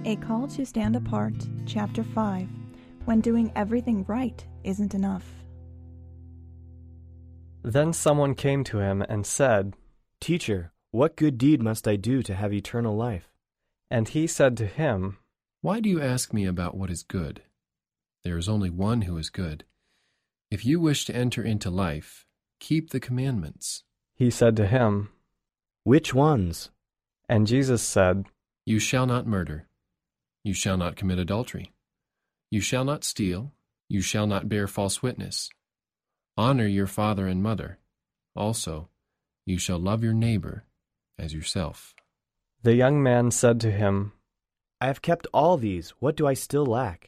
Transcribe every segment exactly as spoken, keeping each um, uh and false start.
A Call to Stand Apart, Chapter five, When Doing Everything Right Isn't Enough. Then someone came to him and said, "Teacher, what good deed must I do to have eternal life?" And he said to him, "Why do you ask me about what is good? There is only one who is good. If you wish to enter into life, keep the commandments." He said to him, "Which ones?" And Jesus said, "You shall not murder. You shall not commit adultery. You shall not steal. You shall not bear false witness. Honor your father and mother. Also, you shall love your neighbor as yourself." The young man said to him, "I have kept all these. What do I still lack?"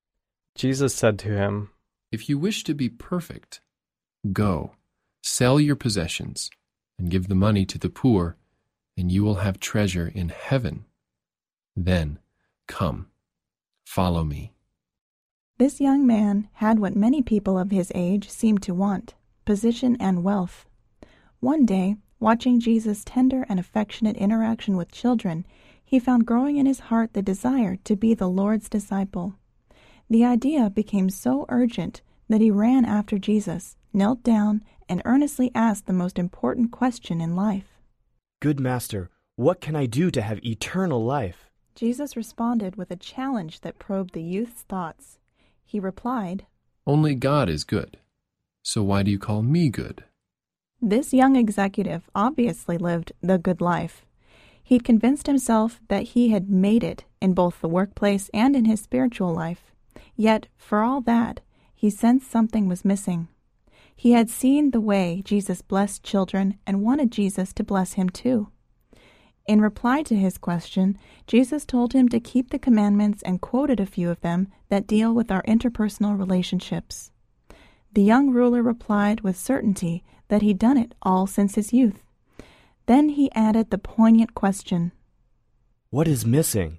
Jesus said to him, "If you wish to be perfect, go, sell your possessions, and give the money to the poor, and you will have treasure in heaven. Then, come, follow me." This young man had what many people of his age seemed to want, position and wealth. One day, watching Jesus' tender and affectionate interaction with children, he found growing in his heart the desire to be the Lord's disciple. The idea became so urgent that he ran after Jesus, knelt down, and earnestly asked the most important question in life. "Good Master, what can I do to have eternal life?" Jesus responded with a challenge that probed the youth's thoughts. He replied, "Only God is good. So why do you call me good?" This young executive obviously lived the good life. He'd convinced himself that he had made it in both the workplace and in his spiritual life. Yet, for all that, he sensed something was missing. He had seen the way Jesus blessed children and wanted Jesus to bless him too. In reply to his question, Jesus told him to keep the commandments and quoted a few of them that deal with our interpersonal relationships. The young ruler replied with certainty that he'd done it all since his youth. Then he added the poignant question, "What is missing?"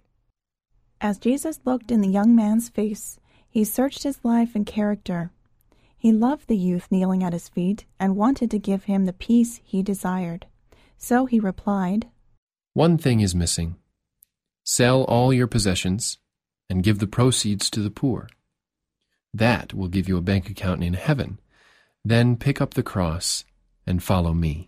As Jesus looked in the young man's face, he searched his life and character. He loved the youth kneeling at his feet and wanted to give him the peace he desired. So he replied, "One thing is missing. Sell all your possessions and give the proceeds to the poor. That will give you a bank account in heaven. Then pick up the cross and follow me."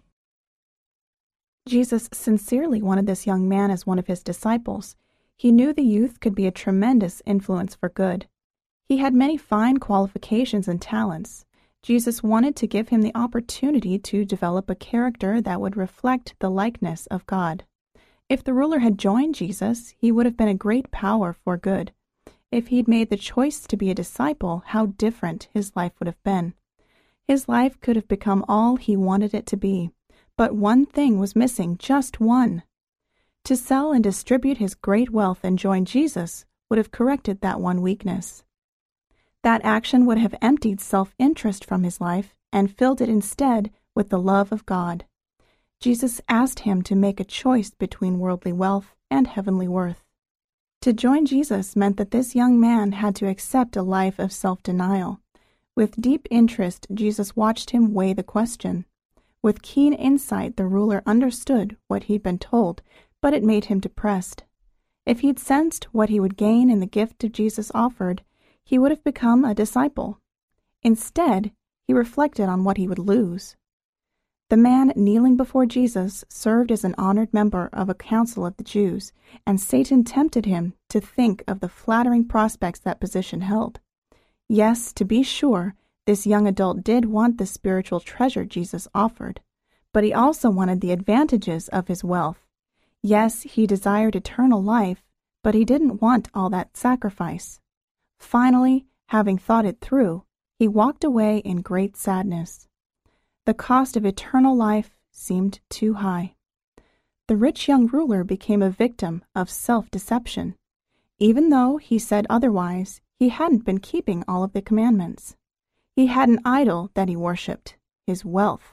Jesus sincerely wanted this young man as one of his disciples. He knew the youth could be a tremendous influence for good. He had many fine qualifications and talents. Jesus wanted to give him the opportunity to develop a character that would reflect the likeness of God. If the ruler had joined Jesus, he would have been a great power for good. If he'd made the choice to be a disciple, how different his life would have been. His life could have become all he wanted it to be. But one thing was missing, just one. To sell and distribute his great wealth and join Jesus would have corrected that one weakness. That action would have emptied self-interest from his life and filled it instead with the love of God. Jesus asked him to make a choice between worldly wealth and heavenly worth. To join Jesus meant that this young man had to accept a life of self-denial. With deep interest, Jesus watched him weigh the question. With keen insight, the ruler understood what he'd been told, but it made him depressed. If he'd sensed what he would gain in the gift of Jesus offered, he would have become a disciple. Instead, he reflected on what he would lose. The man kneeling before Jesus served as an honored member of a council of the Jews, and Satan tempted him to think of the flattering prospects that position held. Yes, to be sure, this young adult did want the spiritual treasure Jesus offered, but he also wanted the advantages of his wealth. Yes, he desired eternal life, but he didn't want all that sacrifice. Finally, having thought it through, he walked away in great sadness. The cost of eternal life seemed too high. The rich young ruler became a victim of self-deception. Even though he said otherwise, he hadn't been keeping all of the commandments. He had an idol that he worshipped, his wealth.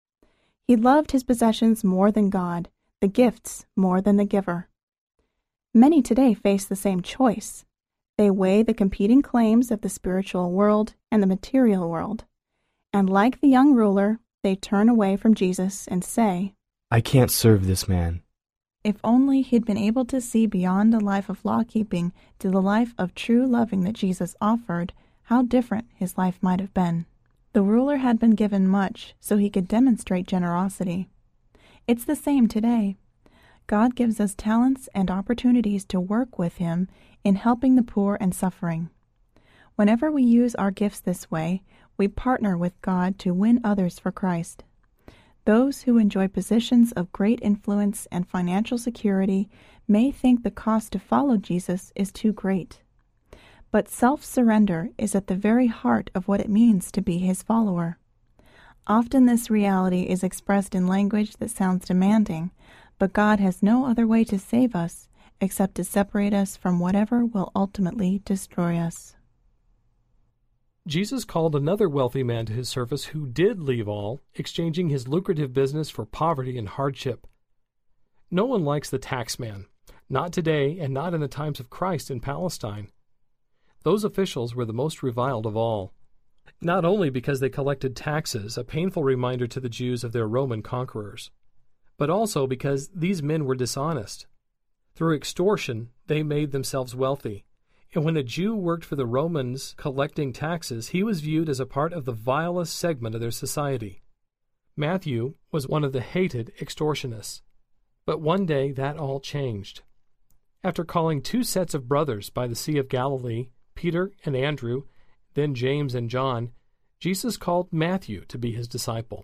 He loved his possessions more than God, the gifts more than the giver. Many today face the same choice. They weigh the competing claims of the spiritual world and the material world. And like the young ruler, they turn away from Jesus and say, "I can't serve this man." If only he'd been able to see beyond a life of law-keeping to the life of true loving that Jesus offered, how different his life might have been. The ruler had been given much so he could demonstrate generosity. It's the same today. God gives us talents and opportunities to work with him in helping the poor and suffering. Whenever we use our gifts this way, we partner with God to win others for Christ. Those who enjoy positions of great influence and financial security may think the cost to follow Jesus is too great. But self-surrender is at the very heart of what it means to be his follower. Often this reality is expressed in language that sounds demanding, but God has no other way to save us except to separate us from whatever will ultimately destroy us. Jesus called another wealthy man to his service who did leave all, exchanging his lucrative business for poverty and hardship. No one likes the tax man, not today and not in the times of Christ in Palestine. Those officials were the most reviled of all, not only because they collected taxes, a painful reminder to the Jews of their Roman conquerors, but also because these men were dishonest. Through extortion, they made themselves wealthy. And when a Jew worked for the Romans collecting taxes, he was viewed as a part of the vilest segment of their society. Matthew was one of the hated extortionists. But one day that all changed. After calling two sets of brothers by the Sea of Galilee, Peter and Andrew, then James and John, Jesus called Matthew to be his disciple.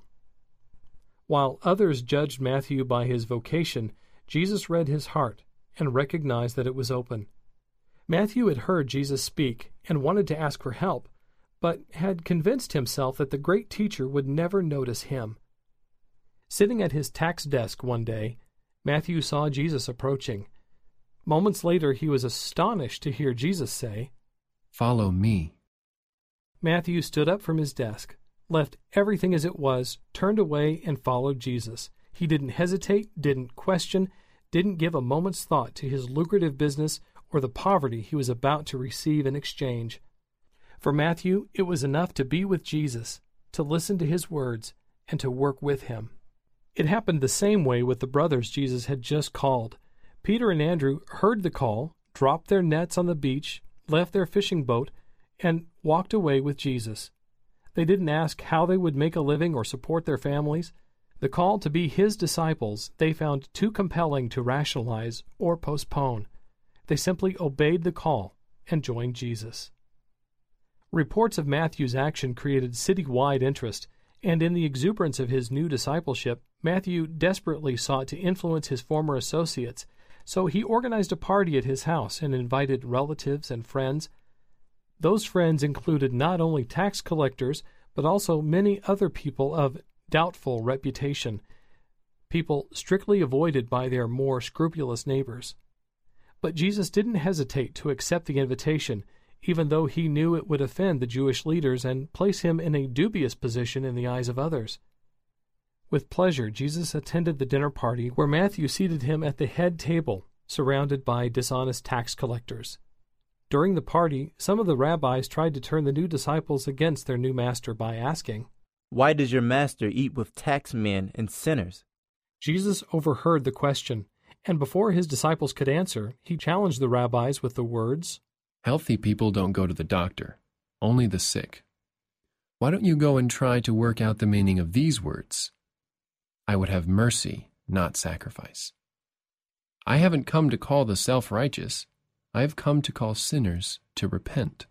While others judged Matthew by his vocation, Jesus read his heart and recognized that it was open. Matthew had heard Jesus speak and wanted to ask for help, but had convinced himself that the great teacher would never notice him. Sitting at his tax desk one day, Matthew saw Jesus approaching. Moments later, he was astonished to hear Jesus say, "Follow me." Matthew stood up from his desk, left everything as it was, turned away, and followed Jesus. He didn't hesitate, didn't question, didn't give a moment's thought to his lucrative business or the poverty he was about to receive in exchange. For Matthew, it was enough to be with Jesus, to listen to his words, and to work with him. It happened the same way with the brothers Jesus had just called. Peter and Andrew heard the call, dropped their nets on the beach, left their fishing boat, and walked away with Jesus. They didn't ask how they would make a living or support their families. The call to be his disciples they found too compelling to rationalize or postpone. They simply obeyed the call and joined Jesus. Reports of Matthew's action created citywide interest, and in the exuberance of his new discipleship, Matthew desperately sought to influence his former associates, so he organized a party at his house and invited relatives and friends. Those friends included not only tax collectors, but also many other people of doubtful reputation, people strictly avoided by their more scrupulous neighbors. But Jesus didn't hesitate to accept the invitation, even though he knew it would offend the Jewish leaders and place him in a dubious position in the eyes of others. With pleasure, Jesus attended the dinner party where Matthew seated him at the head table, surrounded by dishonest tax collectors. During the party, some of the rabbis tried to turn the new disciples against their new master by asking, "Why does your master eat with tax men and sinners?" Jesus overheard the question, and before his disciples could answer, he challenged the rabbis with the words, "Healthy people don't go to the doctor, only the sick. Why don't you go and try to work out the meaning of these words? I would have mercy, not sacrifice. I haven't come to call the self-righteous. I have come to call sinners to repent."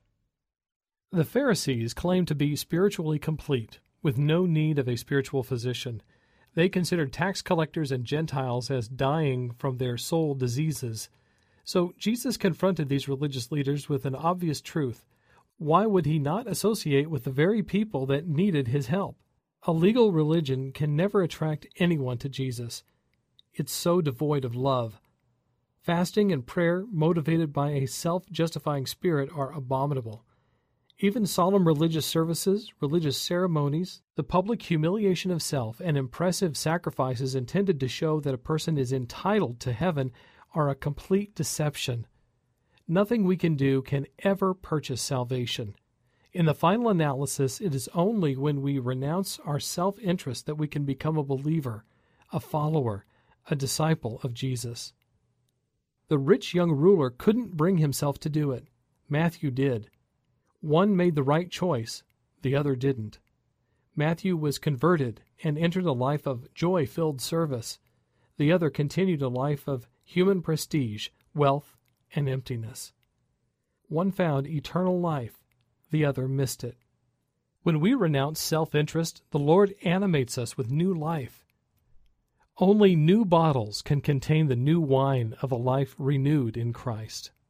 The Pharisees claimed to be spiritually complete, with no need of a spiritual physician. They considered tax collectors and Gentiles as dying from their soul diseases. So Jesus confronted these religious leaders with an obvious truth. Why would he not associate with the very people that needed his help? A legal religion can never attract anyone to Jesus. It's so devoid of love. Fasting and prayer, motivated by a self-justifying spirit, are abominable. Even solemn religious services, religious ceremonies, the public humiliation of self, and impressive sacrifices intended to show that a person is entitled to heaven are a complete deception. Nothing we can do can ever purchase salvation. In the final analysis, it is only when we renounce our self-interest that we can become a believer, a follower, a disciple of Jesus. The rich young ruler couldn't bring himself to do it. Matthew did. One made the right choice, the other didn't. Matthew was converted and entered a life of joy-filled service. The other continued a life of human prestige, wealth, and emptiness. One found eternal life, the other missed it. When we renounce self-interest, the Lord animates us with new life. Only new bottles can contain the new wine of a life renewed in Christ.